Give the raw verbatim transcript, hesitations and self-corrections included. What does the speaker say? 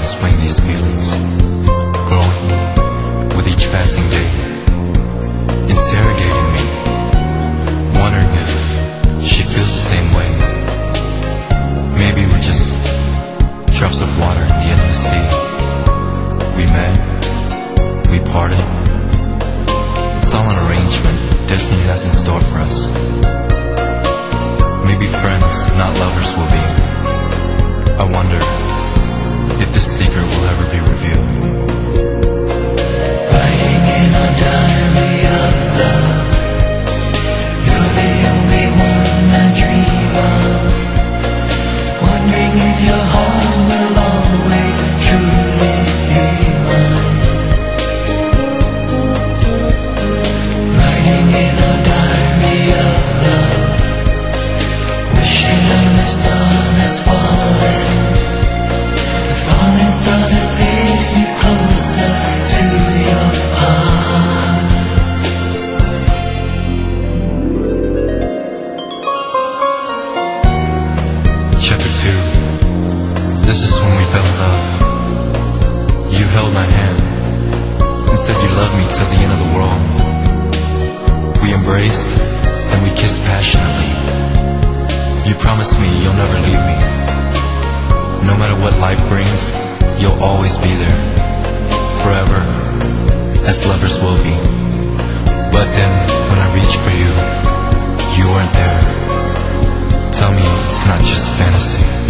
explain these feelings, growing with each passing day, interrogating me, wondering if she feels the same way. Maybe we're just drops of water in the endless sea. We met, we parted. It's all an arrangement destiny has in store for us. Maybe friends, not lovers, will be. I wonder if this secret will ever be revealed. Writing in our diary of love, you're the only one I dream of. Wondering if your heart will always truly be mine. Writing in our diary of love, wishing on a star that's fallen, the falling star that takes me closer to your heart. Chapter two. This is when we fell in love. You held my hand and said you loved me till the end of the world. We embraced and we kissed passionately. You promised me you'll never leave me. No matter what life brings, you'll always be there, forever, as lovers will be. But then, when I reached for you, you weren't there. Tell me it's not just fantasy.